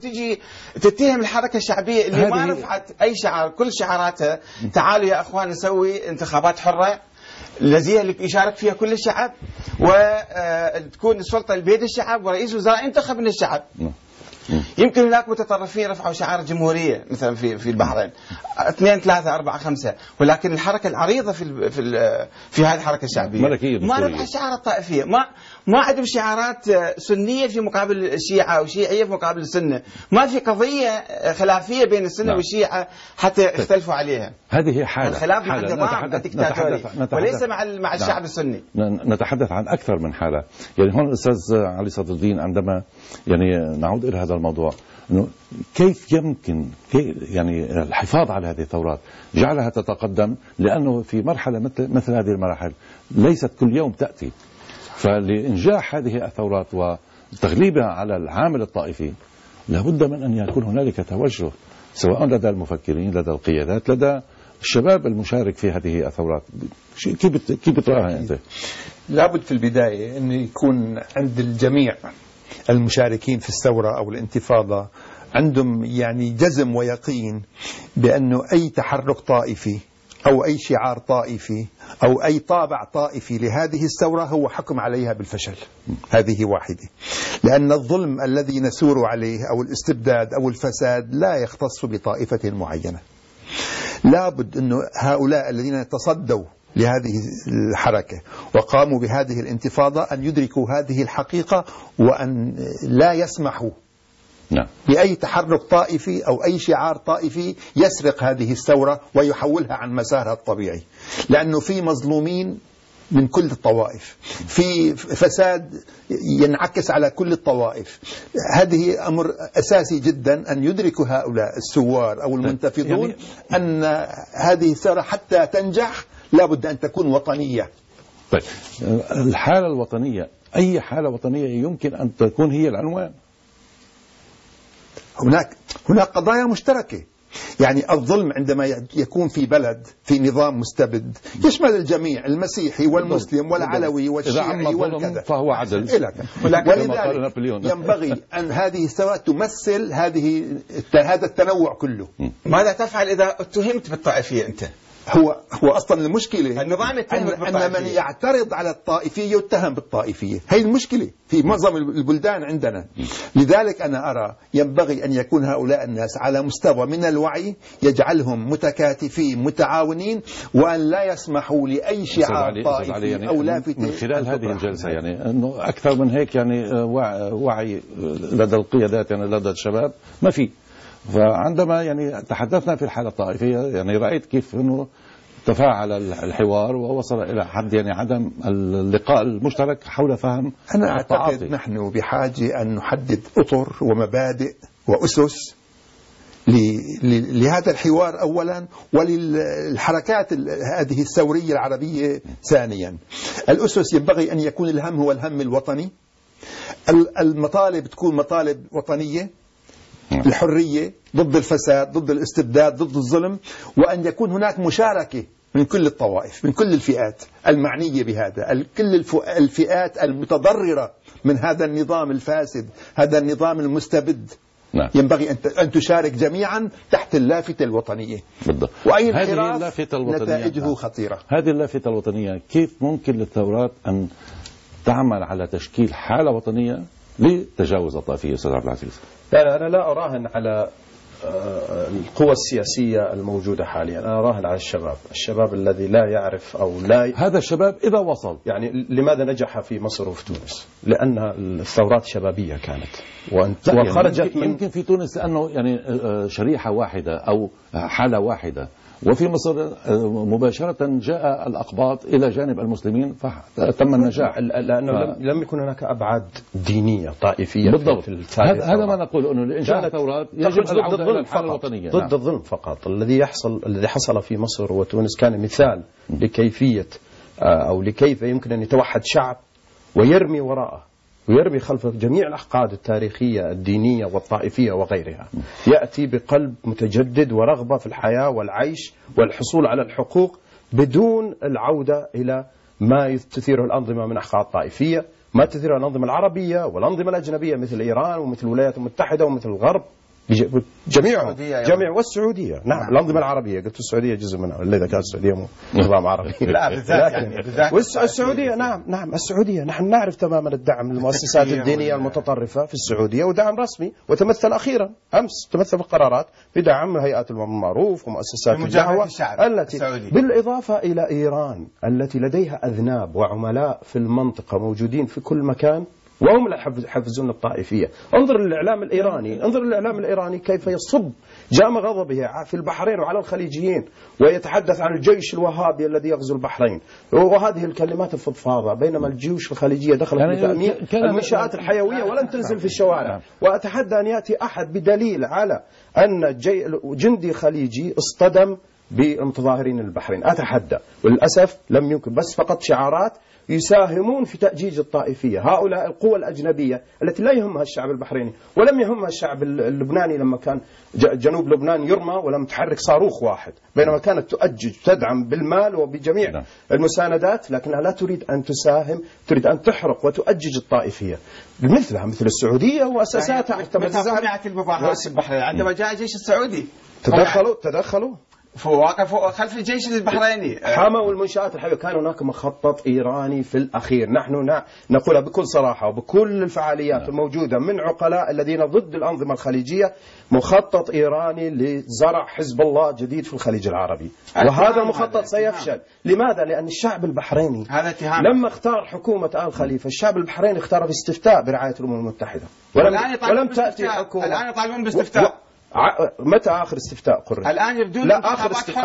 وتجي تتهم الحركة الشعبية اللي ما رفعت أي شعار، كل شعاراتها تعالوا يا أخوان نسوي انتخابات حرة الذي يشارك فيها كل الشعب، وتكون السلطة بيد الشعب، ورئيس وزراء ينتخب من الشعب. يمكن هناك متطرفين رفعوا شعار الجمهورية مثلا في البحرين 2 3 4 5، ولكن الحركة العريضة في هذه الحركة الشعبية ما رفع شعار الطائفية، ما عندهم شعارات سنية في مقابل الشيعة أو شيعية في مقابل السنة، ما في قضية خلافية بين السنة والشيعة حتى يختلفوا عليها. هذه حالة الخلاف مع النظام الدكتاتوري وليس مع الشعب السني. نتحدث عن أكثر من حالة. يعني هون الأستاذ علي صدر الدين عندما يعني نعود إلى هذا الموضوع، إنه كيف يمكن يعني الحفاظ على هذه الثورات، جعلها تتقدم، لأنه في مرحلة مثل هذه المراحل ليست كل يوم تأتي، فلإنجاح هذه الثورات وتغليبها على العامل الطائفي لابد من أن يكون هنالك توجه، سواء لدى المفكرين، لدى القيادات، لدى الشباب المشارك في هذه الثورات. كيف بتراها أنت؟ لابد في البداية أن يكون عند الجميع المشاركين في الثورة أو الانتفاضة عندهم يعني جزم ويقين بأنه أي تحرك طائفي أو أي شعار طائفي أو أي طابع طائفي لهذه الثورة هو حكم عليها بالفشل. هذه واحدة، لأن الظلم الذي نسور عليه أو الاستبداد أو الفساد لا يختص بطائفة معينة. لابد أن هؤلاء الذين تصدوا لهذه الحركة وقاموا بهذه الانتفاضة أن يدركوا هذه الحقيقة، وأن لا يسمحوا بأي تحرك طائفي أو أي شعار طائفي يسرق هذه الثورة ويحولها عن مسارها الطبيعي، لأنه في مظلومين من كل الطوائف، في فساد ينعكس على كل الطوائف. هذه أمر أساسي جدا أن يدركوا هؤلاء الثوار أو المنتفضون أن هذه الثورة حتى تنجح لابد أن تكون وطنية. طيب الحالة الوطنية، أي حالة وطنية يمكن أن تكون هي العنوان؟ هناك قضايا مشتركة. يعني الظلم عندما يكون في بلد في نظام مستبد يشمل الجميع، المسيحي والمسلم والعلوي والشيعي والكذا، فهو عدل. ولذلك ينبغي أن هذه الثورة تمثل هذا التنوع كله. ماذا تفعل إذا اتهمت بالطائفية أنت؟ هو أصلا المشكلة النظام أن من يعترض على الطائفية يتهم بالطائفية. هي المشكلة في معظم البلدان عندنا. لذلك أنا أرى ينبغي أن يكون هؤلاء الناس على مستوى من الوعي يجعلهم متكاتفين متعاونين، وأن لا يسمحوا لأي شعار طائفي يعني أو لافت. من خلال هذه الجلسة يعني أنه أكثر من هيك يعني وعي لدى القيادات، يعني لدى الشباب ما في. فعندما يعني تحدثنا في الحالة الطائفية يعني رأيت كيف أنه تفاعل الحوار ووصل إلى حد يعني عدم اللقاء المشترك حول فهم. أنا أعتقد نحن بحاجة أن نحدد أطر ومبادئ وأسس لهذا الحوار أولا، وللحركات هذه الثورية العربية ثانيا. الأسس ينبغي أن يكون الهم هو الهم الوطني، المطالب تكون مطالب وطنية، الحرية ضد الفساد ضد الاستبداد ضد الظلم، وأن يكون هناك مشاركة من كل الطوائف من كل الفئات المعنية بهذا، كل الفئات المتضررة من هذا النظام الفاسد، هذا النظام المستبد. ينبغي أن تشارك جميعا تحت اللافتة الوطنية. بالضبط. وأي انحراف نتائجه خطيرة. هذه اللافتة الوطنية كيف ممكن للثورات أن تعمل على تشكيل حالة وطنية لتجاوز الطائفية؟ أستاذ عبد العزيز. لا، أنا لا أراهن على القوى السياسية الموجودة حاليا، أنا أراهن على الشباب الذي لا يعرف أو لا هذا الشباب إذا وصل. يعني لماذا نجح في مصر وفي تونس؟ لأن الثورات شبابية كانت وخرجت يمكن في تونس لأنه يعني شريحة واحدة أو حالة واحدة، وفي مصر مباشرة جاء الأقباط إلى جانب المسلمين فتم النجاح، لأنه لم يكن هناك أبعاد دينية طائفية. بالضبط. هذا ما نقول أنه لإنشاء الثورات يجب العودة إلى الحالة الوطنية ضد الظلم فقط. الذي حصل في مصر وتونس كان مثال لكيفية أو لكيف يمكن أن يتوحد شعب ويرمي وراءه ويرمي خلفه جميع الأحقاد التاريخية الدينية والطائفية وغيرها، يأتي بقلب متجدد ورغبة في الحياة والعيش والحصول على الحقوق بدون العودة إلى ما تثيره الأنظمة من أحقاد طائفية ما تثيرها الأنظمة العربية والأنظمة الأجنبية مثل إيران ومثل الولايات المتحدة ومثل الغرب، جميعهم جميع والسعودية. نعم الأنظمة العربية، قلت السعودية جزء منها، إذا كانت السعودية مو نظام عربي. لا بالذات يعني والسعودية نعم السعودية نحن نعرف تماما الدعم للمؤسسات الدينية المتطرفة في السعودية، ودعم رسمي، وتمثل أخيرا أمس تمثل في القرارات بدعم هيئات الأمر بالمعروف ومؤسسات الدعوة التي بالإضافة إلى إيران التي لديها أذناب وعملاء في المنطقة موجودين في كل مكان، وهم لا يحفزون الطائفية. انظر الإعلام الإيراني كيف يصب جام غضبه في البحرين وعلى الخليجيين، ويتحدث عن الجيش الوهابي الذي يغزو البحرين، وهذه الكلمات الفضفاضة، بينما الجيوش الخليجية دخلت بتأمين المنشآت الحيوية ولم تنزل في الشوارع. وأتحدى أن يأتي أحد بدليل على أن جندي خليجي اصطدم بالمتظاهرين البحرين، أتحدى، وللأسف لم يمكن، بس فقط شعارات يساهمون في تأجيج الطائفية. هؤلاء القوى الأجنبية التي لا يهمها الشعب البحريني ولم يهمها الشعب اللبناني لما كان جنوب لبنان يرمى ولم تحرك صاروخ واحد، بينما كانت تؤجج تدعم بالمال وبجميع المساندات، لكنها لا تريد أن تساهم، تريد أن تحرق وتؤجج الطائفية مثلها مثل السعودية وأساساتها. متى سمعت المظاهرات في البحرين عندما جاء الجيش السعودي تدخلوا وقفوا خلف الجيش البحريني، حموا المنشآت الحيوية. كان هناك مخطط إيراني في الأخير، نحن نقولها بكل صراحة وبكل الفعاليات الموجودة من عقلاء الذين ضد الأنظمة الخليجية، مخطط إيراني لزرع حزب الله جديد في الخليج العربي، وهذا المخطط سيفشل. لماذا؟ لأن الشعب البحريني لما اختار حكومة آل خليفة، الشعب البحريني اختار باستفتاء برعاية الأمم المتحدة، ولم تأتي حكومة. الآن يطالبون باستفتاء. متى آخر استفتاء قرر؟ الآن يبدو لا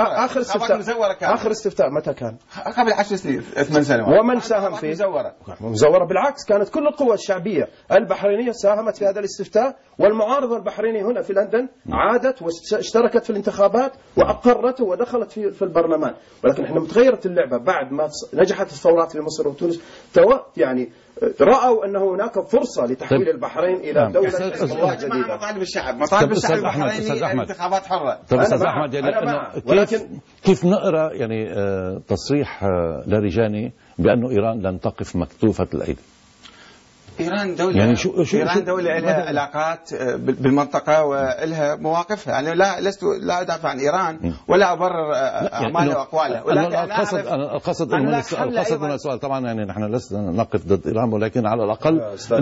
آخر استفتاء متى كان؟ قبل 10 سنين 8 سنوات. ومن ساهم فيه؟ مزورة بالعكس، كانت كل القوى الشعبية البحرينية ساهمت في هذا الاستفتاء، والمعارضة البحرينية هنا في لندن عادت واشتركت في الانتخابات وأقرته ودخلت في البرلمان. ولكن احنا متغيرت اللعبة بعد ما نجحت الثورات في مصر وتونس، يعني رأوا أن هناك فرصة لتحويل البحرين إلى دولة حزب الله جديدة. مطالب الشعب البحريني انتخابات حرة. طيب أستاذ أحمد، يعني كيف نقرأ يعني تصريح لاريجاني بأنه إيران لن تقف مكتوفة الأيدي؟ إيران دولة يعني إيران دولة لها علاقات بالمنطقة ولها مواقفها، يعني لا أدافع عن إيران ولا أبرر أعمالها وأقوالها، ولكن القصد من السؤال طبعا يعني نحن لسنا نقف ضد إيران، ولكن على الأقل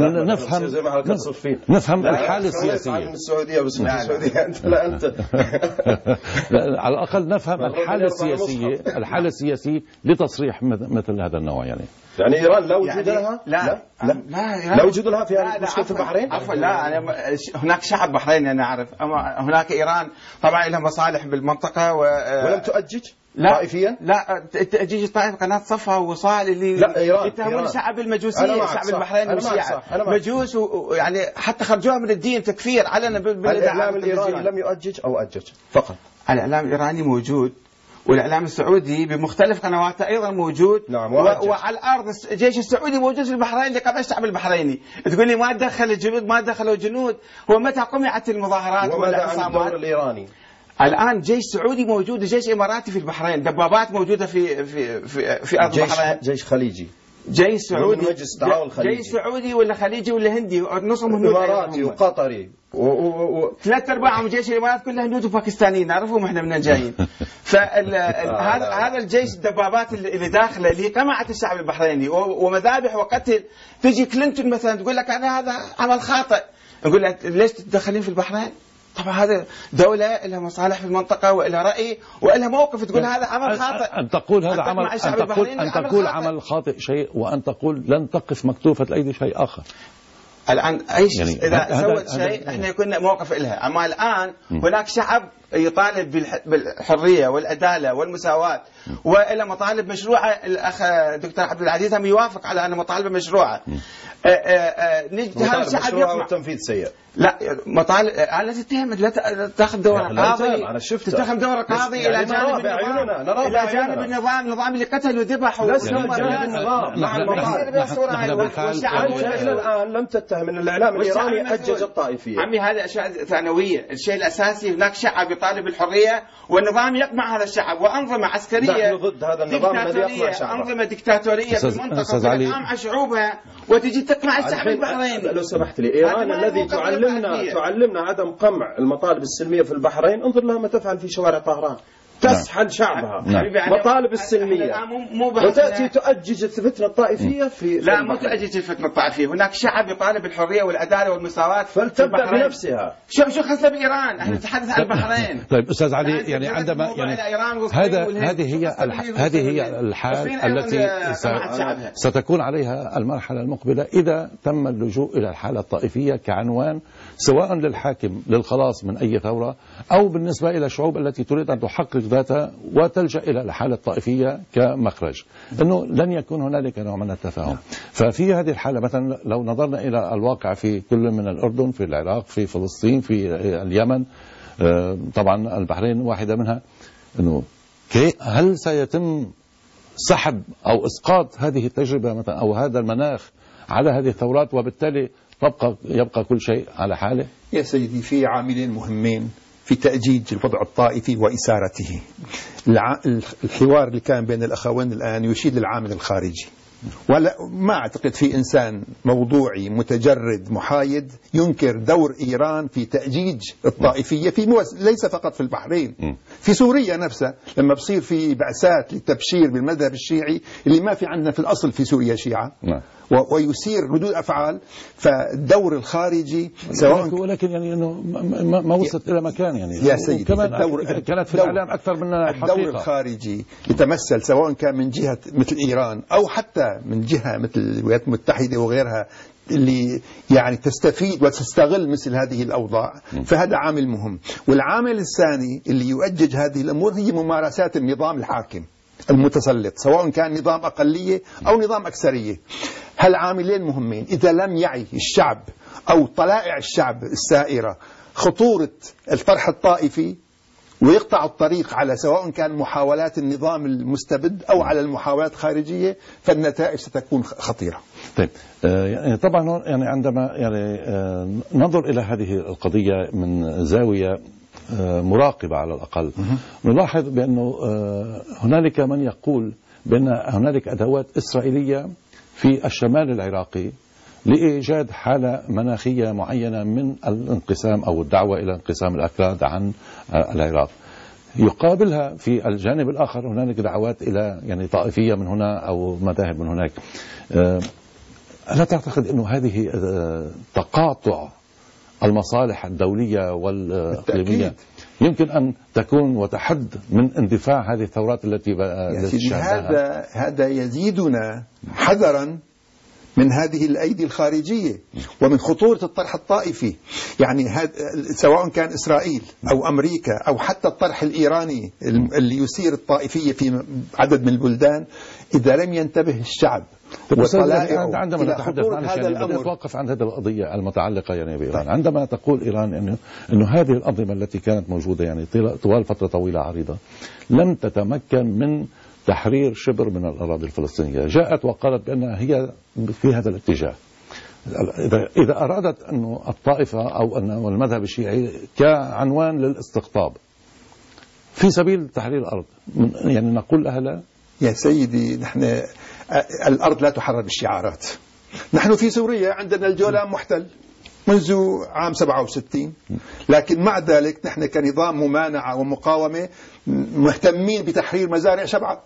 نفهم الحالة السياسية. السعودية بس السعودية أنت لا أنت على الأقل نفهم الحالة السياسية لتصريح مثل هذا النوع. يعني إيران لا وجود لها؟ لا وجود لها في مشكلة البحرين؟ عفوا لا، هناك شعب بحريني أنا أعرف، أما هناك إيران طبعا لها مصالح بالمنطقة ولم تؤجج طائفيا؟ لا تأجيج الطائف قناة صفا ووصال اللي يتهمون الشعب المجوسية، الشعب البحريني والشيعة مجوس، ويعني حتى خرجوها من الدين تكفير علنا الإعلام الإيراني لم يؤجج أو أجج فقط؟ الإعلام الإيراني موجود، والإعلام السعودي بمختلف قنواته أيضا موجود. نعم. وعلى الأرض الجيش السعودي موجود في البحرين لقمع الشعب البحريني. تقول لي ما دخل الجنود، ما دخلوا جنود. ومتى قمعت المظاهرات والعصابات؟ الدور الإيراني الآن جيش سعودي موجود، جيش إماراتي في البحرين، دبابات موجودة في أرض البحرين. جيش خليجي، جيش سعودي، جيش سعودي ولا خليجي ولا هندي، نصهم هنود إماراتي وقطري ثلاث أرباعهم جيش الإمارات كلها هنود وباكستانيين، نعرفهم إحنا منين جايين. فهذا الجيش الدبابات اللي داخله اللي قمعت الشعب البحريني ومذابح وقتل. تجي كلينتون مثلا تقول لك أنا هذا عمل خاطئ، نقول لك ليش تتدخلين في البحرين؟ طبعا هذا دولة لها مصالح في المنطقة وإلها رأي وإلها موقف، تقول هذا عمل خاطئ. أن تقول هذا عمل، أن تقول عمل خاطئ شيء، وأن تقول لن تقف مكتوفة الأيدي شيء آخر. الآن أي شيء يعني إذا سوت شيء إحنا يكون موقف إلها، أما الآن هناك شعب يطالب بالحرية والعدالة والمساواة وإلى مطالب مشروعة. الأخ دكتور عبد العزيز هم يوافق على أن مطالب مشروعة. هذا الشعب يطمع والتنفيذ سيء. لا مطالب أنا تتهمت لا تأخذ دور قاضي، تتخذ دور قاضي إلى جانب النظام، إلى جانب النظام اللي قتل وذبح. لسنا جانب النظام مع المطالب. والشعب إلى الآن لم تتهم أن الإعلام الإيراني أجج الطائفية. عمي هذه أشياء ثانوية، الشيء الأساسي هناك شعب يطالب بالحرية والنظام يقمع هذا الشعب، وأنظمة عسكرية نحن ضد هذا النظام الذي يقمع شعبه، أنظمة ديكتاتورية في المنطقة تقمع شعوبها وتجي تقمع الشعب البحريني. لو سمحت لي، إيران الذي تعلمنا عدم قمع المطالب السلمية في البحرين، انظر لها ما تفعل في شوارع طهران، تسحل شعبها مطالب السلمية، وتأتي تؤجج الفتنة الطائفية في لا مو تؤجج الفتنة الطائفية، هناك شعب يطالب بالحرية والعدالة والمساواة، فلتبدأ بنفسها. شو خاصة بإيران؟ احنا نتحدث عن البحرين. طيب أستاذ علي، يعني عندما هذه هي الحال التي ستكون عليها المرحلة المقبلة إذا تم اللجوء إلى الحالة الطائفية كعنوان سواء للحاكم للخلاص من أي ثورة، أو بالنسبة إلى الشعوب التي تريد أن تحقق ذاتها وتلجأ إلى الحالة الطائفية كمخرج، أنه لن يكون هنالك نوع من التفاهم. ففي هذه الحالة مثلا لو نظرنا إلى الواقع في كل من الأردن، في العراق، في فلسطين، في اليمن، طبعا البحرين واحدة منها، أنه هل سيتم سحب أو إسقاط هذه التجربة مثلا أو هذا المناخ على هذه الثورات، وبالتالي يبقى كل شيء على حاله؟ يا سيدي، في عاملين مهمين في تأجيج الوضع الطائفي وإثارته. الحوار اللي كان بين الأخوين الآن يشير للعامل الخارجي، ولا ما أعتقد في إنسان موضوعي متجرد محايد ينكر دور إيران في تأجيج الطائفية ليس فقط في البحرين، في سوريا نفسها لما بصير في بعثات للتبشير بالمذهب الشيعي اللي ما في عندنا في الأصل في سوريا شيعة، ويثير ردود أفعال. فالدور الخارجي سواء ولكن يعني انه ما وصلت الى مكان، يعني يا سيدي كانت في الاعلام اكثر من حقيقة. الدور الخارجي يتمثل سواء كان من جهة مثل إيران أو حتى من جهة مثل الولايات المتحدة وغيرها اللي يعني تستفيد وتستغل مثل هذه الأوضاع، فهذا عامل مهم. والعامل الثاني اللي يؤجج هذه الأمور هي ممارسات النظام الحاكم المتسلط، سواء كان نظام أقلية أو نظام أكثرية. هالعاملين مهمين. إذا لم يعي الشعب أو طلائع الشعب السائرة خطورة الطرح الطائفي ويقطع الطريق على سواء كان محاولات النظام المستبد أو على المحاولات الخارجية، فالنتائج ستكون خطيرة. طيب يعني طبعا يعني عندما يعني ننظر إلى هذه القضية من زاوية مراقبة على الأقل، نلاحظ بأنه هنالك من يقول بأن هنالك أدوات إسرائيلية في الشمال العراقي لإيجاد حالة مناخية معينة من الانقسام أو الدعوة إلى انقسام الأكراد عن العراق. يقابلها في الجانب الآخر هنالك دعوات إلى يعني طائفية من هنا أو مذاهب من هناك. ألا تعتقد أنه هذه تقاطع المصالح الدولية والإقليمية يمكن أن تكون وتحد من اندفاع هذه الثورات التي هذا يزيدنا حذرا من هذه الأيدي الخارجية ومن خطورة الطرح الطائفي. يعني سواء كان إسرائيل أو أمريكا أو حتى الطرح الإيراني اللي يثير الطائفية في عدد من البلدان، إذا لم ينتبه الشعب عندما نتحدث عن يعني نتوقف عن هذه القضية المتعلقة يعني بإيران. عندما تقول إيران إنه هذه الأنظمة التي كانت موجودة يعني طوال فترة طويلة عريضة لم تتمكن من تحرير شبر من الأراضي الفلسطينية، جاءت وقالت بأنها هي في هذا الاتجاه. إذا أرادت أن الطائفة أو أن المذهب الشيعي كعنوان للاستقطاب في سبيل تحرير الأرض، يعني نقول لها لا؟ يا سيدي، نحن الأرض لا تحرر بالشعارات. نحن في سوريا عندنا الجولان محتل منذ عام 67، لكن مع ذلك نحن كنظام ممانعة ومقاومة مهتمين بتحرير مزارع شبعة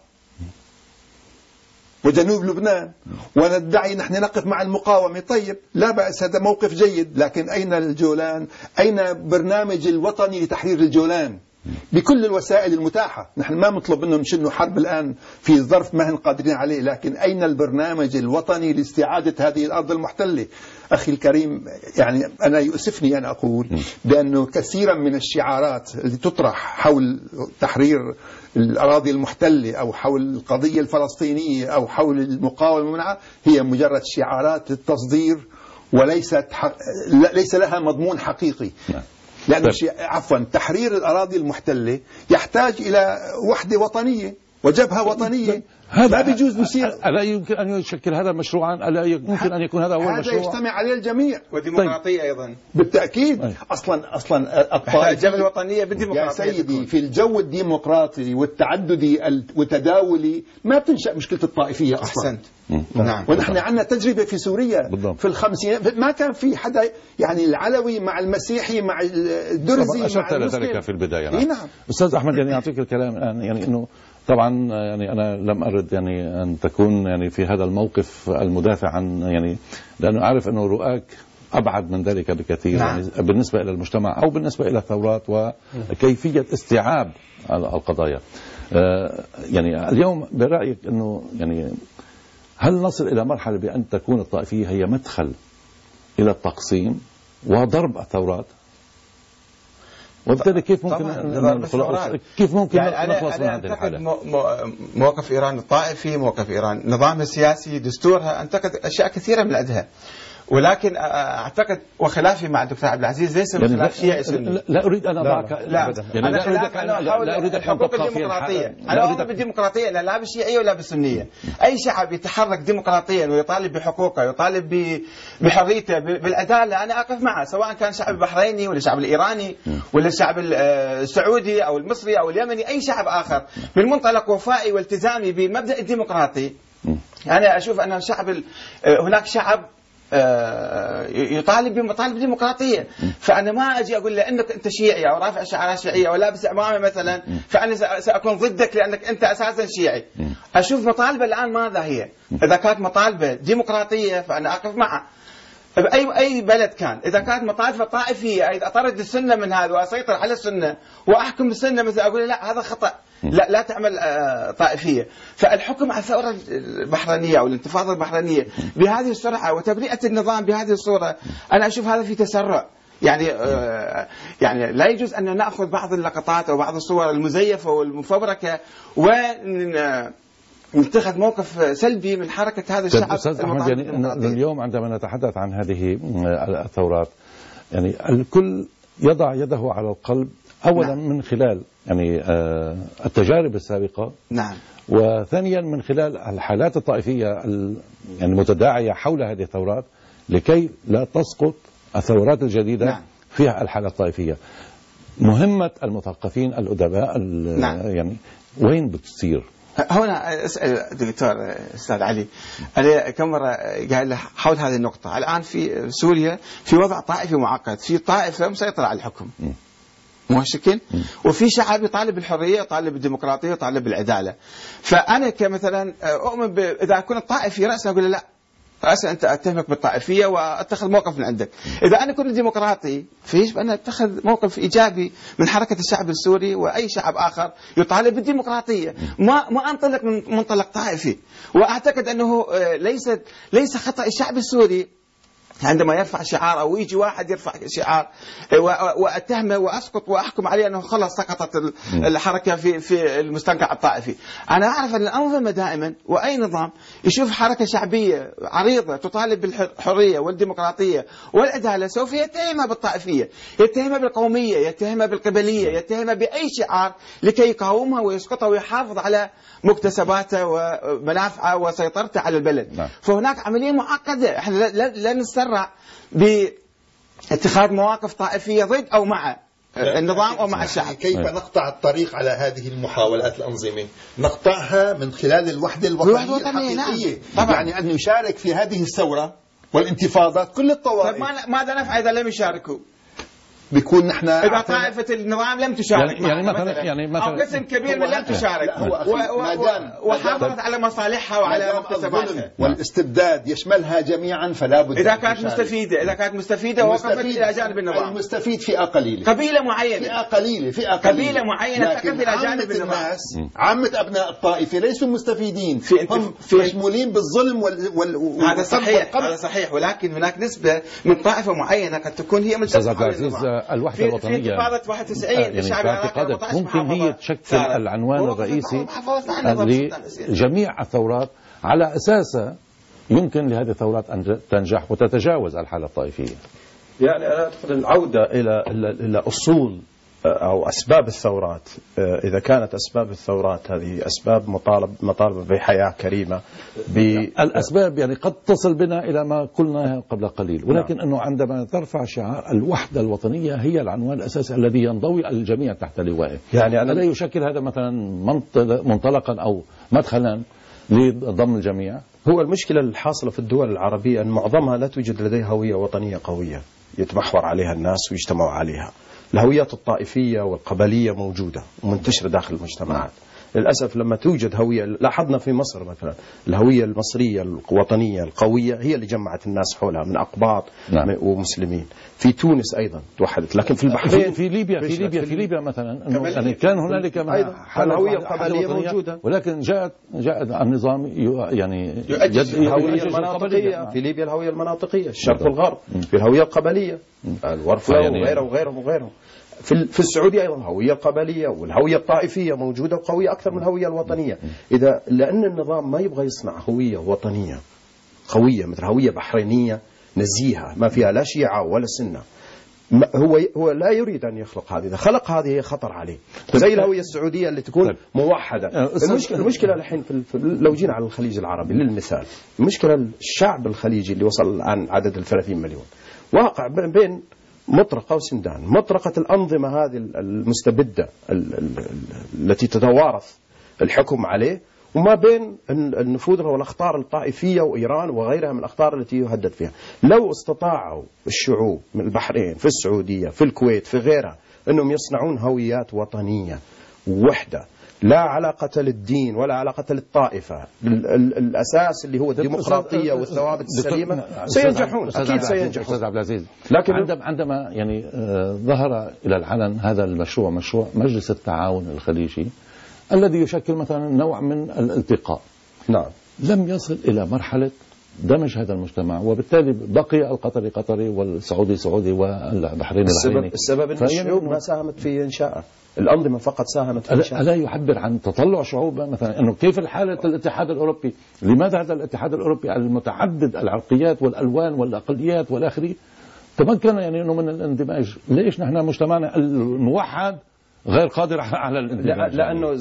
وجنوب لبنان، وندعي نحن نقف مع المقاومة. طيب، لا بأس، هذا موقف جيد، لكن أين الجولان؟ أين برنامج الوطني لتحرير الجولان بكل الوسائل المتاحة؟ نحن ما نطلب منهم شنو حرب الآن في ظرف ما هن قادرين عليه، لكن أين البرنامج الوطني لاستعادة هذه الأرض المحتلة؟ أخي الكريم، يعني أنا يؤسفني أن أقول بأنه كثيرا من الشعارات التي تطرح حول تحرير الأراضي المحتلة أو حول القضية الفلسطينية أو حول المقاومة والمنعة هي مجرد شعارات للتصدير ليس لها مضمون حقيقي. لأن تحرير الأراضي المحتلة يحتاج إلى وحدة وطنية وجبهة وطنية، لا بيجوز نصير. ألا يمكن أن يشكل هذا مشروعا؟ ألا يمكن أن يكون هذا هو المشروع؟ هذا يجتمع عليه الجميع. وديمقراطية أيضا بالتأكيد. أصلا الجبهة الوطنية بالديمقراطية يا سيدي في الجو الديمقراطي والتعددي والتداولي ما بتنشأ مشكلة الطائفية أصلا. أحسنت. نعم. ونحن عندنا تجربة في سوريا بالضبط. في الخمسينات ما كان في حدا يعني العلوي مع المسيحي مع الدرزي أشرت مع إلى المسلم. ذلك في البداية. نعم. أستاذ أحمد، يعني أعطيك الكلام الآن، يعني أنه طبعا يعني أنا لم أرد يعني أن تكون يعني في هذا الموقف المدافع عن، يعني لأنه أعرف أنه رؤاك أبعد من ذلك بكثير. نعم. يعني بالنسبة إلى المجتمع أو بالنسبة إلى الثورات وكيفية استيعاب القضايا. يعني اليوم برأيك أنه يعني هل نصل إلى مرحلة بأن تكون الطائفية هي مدخل إلى التقسيم وضرب الثورات؟ وبالتالي كيف ممكن يعني نخلص من هذه الحالة؟ موقف إيران الطائفي، موقف إيران نظامها السياسي، دستورها، أنتقد أشياء كثيرة من عندها، ولكن أعتقد وخلافي مع الدكتور عبد العزيز ليس يعني خلاف شيعي سني. لا أريد أن أضعك لا أريد الحقوق الديمقراطية. أنا أؤمن بالديمقراطية، لا بالشيعية ولا بالسنية. أي شعب يتحرك ديمقراطيا ويطالب بحقوقه، يطالب بحريته، بالعدالة، أنا أقف معه، سواء كان شعب البحريني ولا الشعب الإيراني ولا الشعب السعودي أو المصري أو اليمني، أي شعب آخر، من منطلق وفائي والتزامي بالمبدأ الديمقراطي. أنا أشوف أن هناك شعب يطالب بمطالب ديمقراطية، فأنا ما أجي أقول له إنك أنت شيعي أو رافع شعارات شيعية ولا لابس عمامة مثلا فأنا سأكون ضدك لأنك أنت أساسا شيعي. أشوف مطالبه الآن ماذا هي. إذا كانت مطالبه ديمقراطية فأنا أقف معه أي بلد كان. إذا كانت مطالبه طائفية، إذا أطرد السنة من هذا وأسيطر على السنة وأحكم السنة مثلا، أقول لا هذا خطأ، لا تعمل طائفية. فالحكم على الثورة البحرينية أو الانتفاضة البحرينية بهذه السرعة وتبرئة النظام بهذه الصورة، أنا أشوف هذا في تسرع. يعني لا يجوز أن نأخذ بعض اللقطات أو بعض الصور المزيفة والمفبركة ونتخذ موقف سلبي من حركة هذا الشعب. أستاذ أحمد، يعني اليوم عندما نتحدث عن هذه الثورات، يعني الكل يضع يده على القلب أولا من خلال يعني التجارب السابقة، نعم، وثانيا من خلال الحالات الطائفية يعني المتداعية حول هذه الثورات، لكي لا تسقط الثورات الجديدة نعم. فيها الحالة الطائفية. مهمة المثقفين الأدباء نعم. يعني وين بتصير؟ هنا أسأل دكتور أستاذ علي، أنا كم مرة قال حول هذه النقطة. الآن في سوريا في وضع طائفي معقد، في طائفة مسيطرة على الحكم مشكل، وفي شعب يطالب بالحرية، يطالب بالديمقراطية، يطالب بالعدالة. فأنا كمثلا أؤمن إذا كنت طائفي رأسا أقول لا، رأسا أنت أتهمك بالطائفية وأتخذ موقف من عندك. إذا أنا كنت ديمقراطي فيجب أن أتخذ موقف إيجابي من حركة الشعب السوري وأي شعب آخر يطالب بالديمقراطية، ما أنطلق من منطلق طائفي. وأعتقد أنه ليس خطأ الشعب السوري عندما يرفع شعار أو يجي واحد يرفع شعار وأتهمه وأسقط وأحكم عليه أنه خلاص سقطت الحركة في المستنقع الطائفي. أنا أعرف أن الأنظمة دائما وأي نظام يشوف حركة شعبية عريضة تطالب بالحرية والديمقراطية والعدالة سوف يتهمها بالطائفية، يتهمها بالقومية، يتهمها بالقبلية، يتهمها بأي شعار لكي يقاومها ويسقطها ويحافظ على مكتسباته ومنافعه وسيطرته على البلد. نعم. فهناك عملية معقدة، احنا لا نسرع باتخاذ مواقف طائفية ضد أو مع النظام أو مع الشعب. كيف نقطع الطريق على هذه المحاولات الأنظمة؟ نقطعها من خلال الوحدة الوطنية الحقيقية. نعم. يعني أن يشارك في هذه الثورة والانتفاضات كل الطوائف. طيب ماذا نفعل إذا لم يشاركوا؟ بيكون نحن إذا طائفة النظام لم تشارك يعني مثلا أو قسم كبير من لم تشارك وحافظت على مصالحها وعلى مكتسباتها والاستبداد يشملها جميعا، فلا بد إذا كانت مستفيدة وقفت إلى جانب النظام. المستفيد فئة قليلة، قبيلة معينة، قبيلة معينة تقف إلى جانب النظام. عامة أبناء الطائفة ليسوا مستفيدين، هم مشمولين بالظلم هذا صحيح، ولكن هناك نسبة من طائفة معينة قد تكون هي ملتزمة. الوحدة الوطنية في انتفاضة 91 الشعب العراقي ممكن هي تشكل العنوان الرئيسي لجميع الثورات، على أساسه يمكن لهذه الثورات أن تنجح وتتجاوز الحالة الطائفية. يعني أنا أعتقد العودة إلى أصول أو أسباب الثورات، إذا كانت أسباب الثورات هذه أسباب مطالبة بحياة كريمة الأسباب يعني قد تصل بنا إلى ما قلناه قبل قليل، ولكن أنه عندما ترفع شعار الوحدة الوطنية هي العنوان الأساسي الذي ينضوي الجميع تحت لوائه. يعني ألا يشكل هذا مثلا منطلقا أو مدخلا لضم الجميع؟ هو المشكلة الحاصلة في الدول العربية أن معظمها لا توجد لديها هوية وطنية قوية يتمحور عليها الناس ويجتمعوا عليها. الهويات الطائفية والقبلية موجودة ومنتشرة داخل المجتمعات. للأسف لما توجد هوية، لاحظنا في مصر مثلا الهوية المصرية الوطنية القوية هي اللي جمعت الناس حولها من أقباط ومسلمين. في تونس أيضا توحدت، لكن في البحرين في ليبيا مثلا يعني كان هنالك الهوية القبلية موجودة، ولكن جاء النظام يعني الهوية المناطقية. في ليبيا الهوية المناطقية، الشرق والغرب في الهوية القبلية، الورفة وغيرهم. في السعودية أيضا الهوية القبلية والهوية الطائفية موجودة وقوية أكثر من الهوية الوطنية. لأن النظام ما يبغى يصنع هوية وطنية قوية مثل هوية بحرينية نزيهة ما فيها لا شيعة ولا سنة. هو لا يريد أن يخلق هذه، إذا خلق هذه خطر عليه، زي الهوية السعودية اللي تكون موحدة. المشكلة الحين لو جينا على الخليج العربي للمثال، المشكلة الشعب الخليجي اللي وصل الآن عدد 30 مليون واقع بين مطرقة وسندان. مطرقة الأنظمة هذه المستبدة التي تتوارث الحكم عليه، وما بين النفوذ والأخطار الطائفية وإيران وغيرها من الأخطار التي يهدد فيها. لو استطاعوا الشعوب من البحرين في السعودية في الكويت في غيرها أنهم يصنعون هويات وطنية وحدة لا علاقة للدين ولا علاقة للطائفة، الأساس اللي هو الديمقراطية والثوابت السليمة، سينجحون أكيد سينجحون. أستاذ عبد العزيز، لكن عندما يعني ظهر إلى العلن هذا المشروع، مشروع مجلس التعاون الخليجي الذي يشكل مثلا نوع من الالتقاء، نعم، لم يصل إلى مرحلة دمج هذا المجتمع، وبالتالي بقي القطري قطري والسعودي سعودي والبحريني بحريني. السبب أن الشعوب ما ساهمت في إنشائه، الأنظمة فقط ساهمت في إنشائه. ألا يعبر عن تطلع شعوب مثلا أنه كيف الحالة الاتحاد الأوروبي؟ لماذا هذا الاتحاد الأوروبي المتعدد العرقيات والألوان والأقليات والآخرين تمكن يعني أنه من الاندماج؟ ليش نحن مجتمعنا الموحد غير قادر على الاندماج؟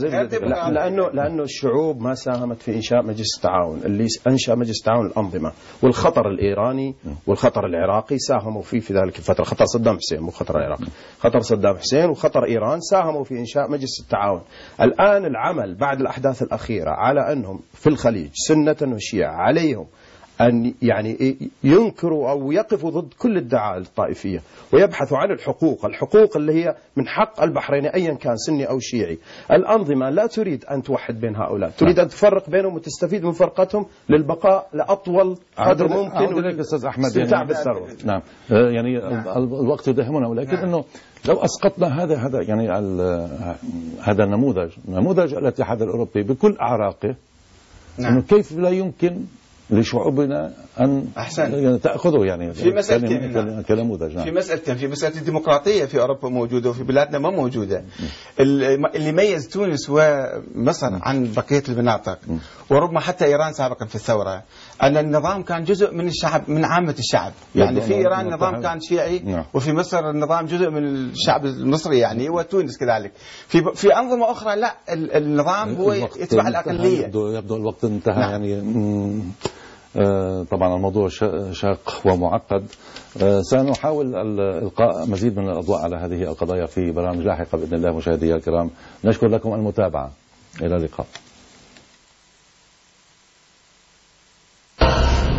لأنه الشعوب ما ساهمت في إنشاء مجلس التعاون. اللي أنشأ مجلس التعاون الأنظمة، والخطر الإيراني والخطر العراقي ساهموا فيه في ذلك الفترة. خطر صدام حسين، مو خطر العراق، خطر صدام حسين وخطر إيران ساهموا في إنشاء مجلس التعاون. الآن العمل بعد الأحداث الأخيرة على أنهم في الخليج سنة وشيعة عليهم أن يعني ينكروا أو يقفوا ضد كل الدعاء الطائفية ويبحثوا عن الحقوق اللي هي من حق البحرين أيا كان سني أو شيعي. الأنظمة لا تريد أن توحد بين هؤلاء، تريد أن تفرق بينهم وتستفيد من فرقتهم للبقاء لأطول قدر ممكن والاستمتاع بالثروة. نعم، يعني الوقت يدهمنا، ولكن أنه لو أسقطنا هذا يعني هذا نموذج الاتحاد الأوروبي بكل أعراقه، أنه كيف لا يمكن لشعوبنا أن تأخذه يعني في مسألة كنموذج. في مسألة الديمقراطية في أوروبا موجودة وفي بلادنا ما موجودة. اللي ميز تونس ومصر عن بقية المناطق وربما حتى إيران سابقا في الثورة أن النظام كان جزء من الشعب، من عامة الشعب. يعني في إيران النظام كان شيعي، وفي مصر النظام جزء من الشعب المصري يعني، وتونس كذلك. في أنظمة أخرى لا، النظام هو يتبع الأقلية. يبدو الوقت انتهى. نعم. يعني طبعا الموضوع شاق ومعقد. سنحاول إلقاء مزيد من الأضواء على هذه القضايا في برامج لاحقة بإذن الله. مشاهدي الكرام، نشكر لكم المتابعة، إلى اللقاء.